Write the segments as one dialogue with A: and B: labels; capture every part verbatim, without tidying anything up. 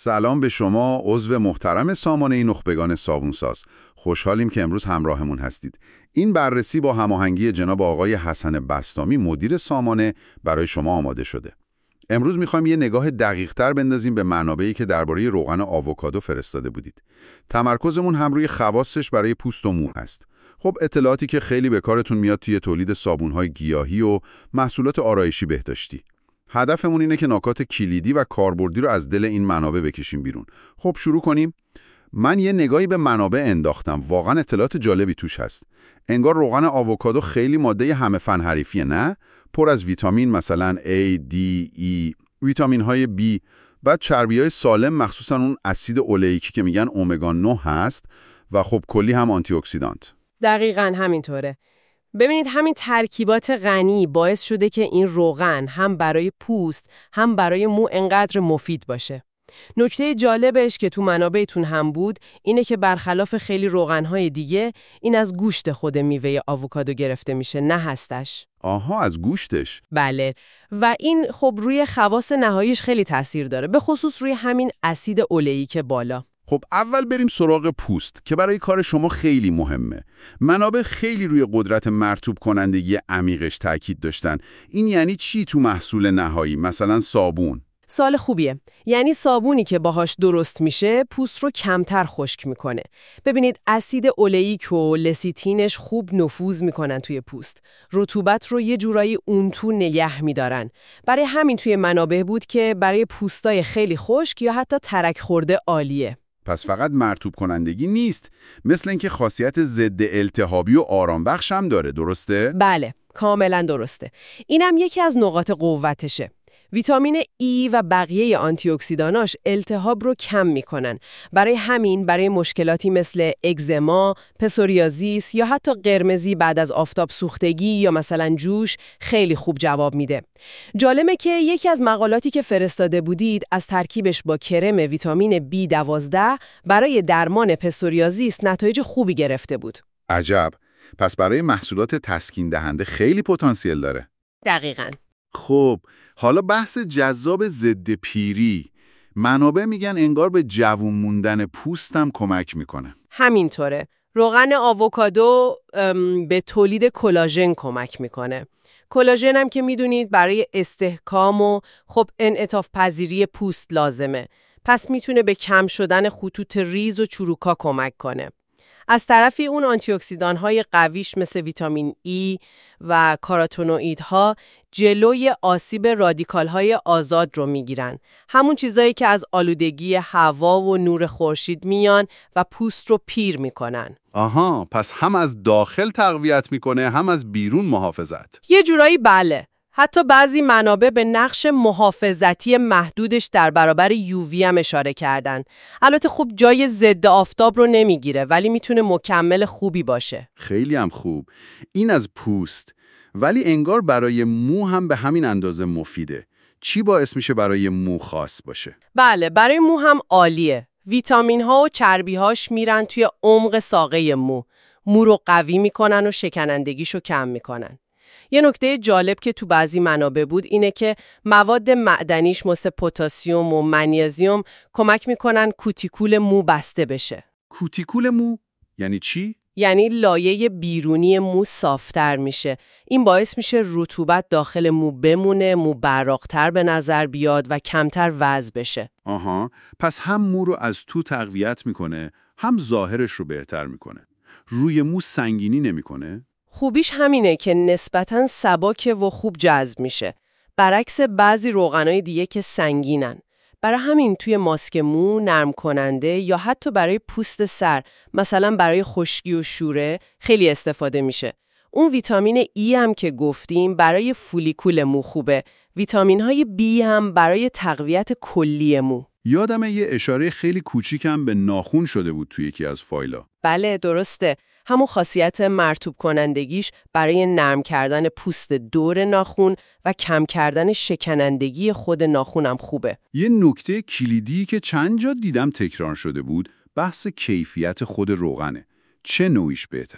A: سلام به شما عضو محترم سامانه نخبگان صابونساز. خوشحالیم که امروز همراهمون هستید. این بررسی با هماهنگی جناب آقای حسن بسطامی مدیر سامانه برای شما آماده شده. امروز میخوایم یه نگاه دقیق‌تر بندازیم به منابعی که درباره روغن آووکادو فرستاده بودید. تمرکزمون هم روی خواصش برای پوست و مو هست. خب اطلاعاتی که خیلی به کارتون میاد توی تولید صابون‌های گیاهی و محصولات آرایشی بهداشتی. هدفمون اینه که نکات کلیدی و کاربردی رو از دل این منابع بکشیم بیرون. خب شروع کنیم. من یه نگاهی به منابع انداختم. واقعا اطلاعات جالبی توش هست. انگار روغن آووکادو خیلی ماده همه فن حریفیه، نه؟ پر از ویتامین مثلا A, D, E، ویتامین های B، بعد چربی های سالم مخصوصا اون اسید اولئیکی که میگن امگا نه هست و خب کلی هم آنتی اکسیدانت.
B: دقیقاً همینطوره. ببینید همین ترکیبات غنی باعث شده که این روغن هم برای پوست هم برای مو انقدر مفید باشه. نکته جالبش که تو منابعتون هم بود اینه که برخلاف خیلی روغن‌های دیگه این از گوشت خود میوه آووکادو گرفته میشه، نه هستش.
A: آها، از گوشتش.
B: بله، و این خب روی خواص نهاییش خیلی تاثیر داره، به خصوص روی همین اسید اولئیک بالا.
A: خب اول بریم سراغ پوست که برای کار شما خیلی مهمه. منابع خیلی روی قدرت مرطوب کنندگی عمیقش تاکید داشتن. این یعنی چی تو محصول نهایی، مثلا صابون؟
B: سوال خوبیه. یعنی صابونی که باهاش درست میشه پوست رو کمتر خشک میکنه. ببینید اسید اولئیک و لسیتینش خوب نفوذ میکنن توی پوست. رطوبت رو یه جورایی اون تو نگه میدارن. برای همین توی منابع بود که برای پوستای خیلی خشک یا حتی ترک خورده عالیه.
A: پس فقط مرطوب کنندگی نیست، مثل اینکه خاصیت ضد التهابی و آرام بخش هم داره، درسته؟
B: بله، کاملا درسته. اینم یکی از نقاط قوتشه. ویتامین ای و بقیه آنتی اکسیداناش التهاب رو کم میکنن. برای همین برای مشکلاتی مثل اگزما، پسوریازیس یا حتی قرمزی بعد از آفتاب سوختگی یا مثلا جوش خیلی خوب جواب میده. جالبه که یکی از مقالاتی که فرستاده بودید از ترکیبش با کرم ویتامین بی دوازده برای درمان پسوریازیس نتایج خوبی گرفته بود.
A: عجب. پس برای محصولات تسکین دهنده خیلی پتانسیل داره.
B: دقیقاً.
A: خب حالا بحث جذاب ضد پیری. منابع میگن انگار به جوون موندن پوستم کمک میکنه.
B: همینطوره. روغن آووکادو به تولید کلاژن کمک میکنه. کلاژن هم که میدونید برای استحکام و خب انعطاف پذیری پوست لازمه. پس میتونه به کم شدن خطوط ریز و چروکا کمک کنه. از طرفی اون آنتی اکسیدان‌های قویش مثل ویتامین ای و کاروتینوئیدها جلوی آسیب رادیکال‌های آزاد رو میگیرن. همون چیزایی که از آلودگی هوا و نور خورشید میان و پوست رو پیر میکنن.
A: آها، پس هم از داخل تقویت میکنه هم از بیرون محافظت.
B: یه جورایی بله. حتی بعضی منابع به نقش محافظتی محدودش در برابر یووی هم اشاره کردن. البته خوب جای ضد آفتاب رو نمیگیره ولی میتونه مکمل خوبی باشه.
A: خیلی هم خوب. این از پوست. ولی انگار برای مو هم به همین اندازه مفیده. چی باعث میشه برای مو خاص باشه؟
B: بله، برای مو هم عالیه. ویتامین ها و چربی هاش میرن توی عمق ساقه مو. مو رو قوی میکنن و شکنندگیشو کم میکنن. یه نکته جالب که تو بعضی منابع بود اینه که مواد معدنیش مثل پتاسیم و منیزیم کمک میکنن کوتیکول مو بسته بشه.
A: کوتیکول مو؟ یعنی چی؟
B: یعنی لایه بیرونی مو صافتر میشه. این باعث میشه رطوبت داخل مو بمونه، مو براق‌تر به نظر بیاد و کمتر وزن بشه.
A: آها، پس هم مو رو از تو تقویت میکنه، هم ظاهرش رو بهتر میکنه. روی مو سنگینی نمیکنه؟
B: خوبیش همینه که نسبتاً سبکه و خوب جذب میشه. برعکس بعضی روغنای دیگه که سنگینن. برای همین توی ماسک مو نرم کننده یا حتی برای پوست سر، مثلا برای خشکی و شوره خیلی استفاده میشه. اون ویتامین ای هم که گفتیم برای فولیکول مو خوبه. ویتامین های بی هم برای تقویت کلی مو.
A: یادمه یه اشاره خیلی کوچیکم به ناخن شده بود توی یکی از فایلا.
B: بله درسته. همون خاصیت مرطوب کنندگیش برای نرم کردن پوست دور ناخن و کم کردن شکنندگی خود ناخنم خوبه.
A: یه نکته کلیدی که چند جا دیدم تکرار شده بود، بحث کیفیت خود روغنه. چه نوعیش بهتره؟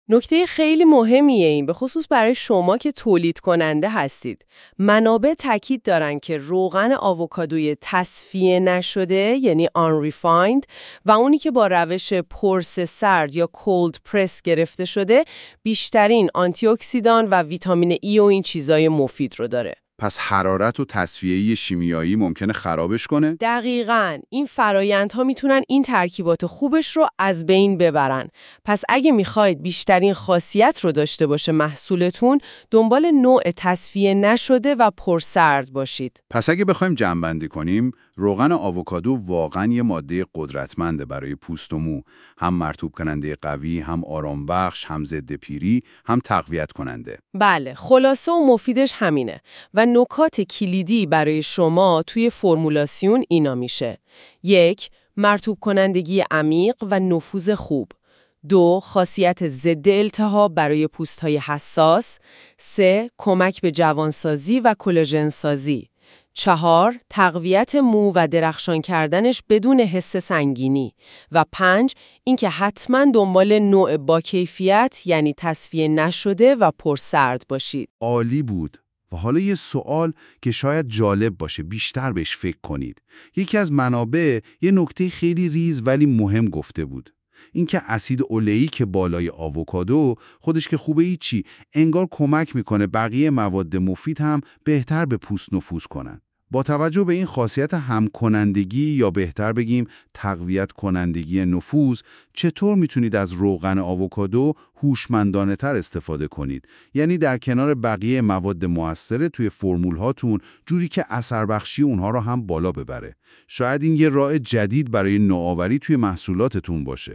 B: نکته خیلی مهمیه این، به خصوص برای شما که تولید کننده هستید. منابع تاکید دارن که روغن آووکادوی تصفیه نشده یعنی unrefined و اونی که با روش پرس سرد یا cold press گرفته شده بیشترین آنتی اکسیدان و ویتامین ای و این چیزای مفید رو داره.
A: پس حرارت و تصفیه شیمیایی ممکنه خرابش کنه؟
B: دقیقاً. این فرایندها میتونن این ترکیبات خوبش رو از بین ببرن. پس اگه میخواید بیشترین خاصیت رو داشته باشه محصولتون، دنبال نوع تصفیه نشده و پرسرد باشید.
A: پس اگه بخوایم جمع‌بندی کنیم، روغن آووکادو واقعاً یه ماده قدرتمنده برای پوست و مو، هم مرطوب کننده قوی، هم آرام بخش، هم ضد پیری، هم تقویت کننده.
B: بله، خلاصه و مفیدش همینه. و نکات کلیدی برای شما توی فرمولاسیون اینا میشه: یک، مرطوب کنندگی عمیق و نفوذ خوب. دو، خاصیت ضد التهاب برای پوست‌های حساس. سه، کمک به جوانسازی و کلاژن سازی. چهار، تقویت مو و درخشان کردنش بدون حس سنگینی. و پنج، اینکه حتما دنبال نوع با کیفیت یعنی تصفیه نشده و پرسرد باشید.
A: عالی بود. و حالا یه سوال که شاید جالب باشه بیشتر بهش فکر کنید. یکی از منابع یه نکته خیلی ریز ولی مهم گفته بود. اینکه اسید اولئیک بالای آووکادو خودش که خوبه هیچی، انگار کمک میکنه بقیه مواد مفید هم بهتر به پوست نفوذ کنن. با توجه به این خاصیت همکنندگی یا بهتر بگیم تقویت کنندگی نفوذ، چطور میتونید از روغن آووکادو هوشمندانه تر استفاده کنید؟ یعنی در کنار بقیه مواد مؤثر توی فرمول هاتون، جوری که اثر بخشی اونها رو هم بالا ببره. شاید این یه راه جدید برای نوآوری توی محصولاتتون باشه.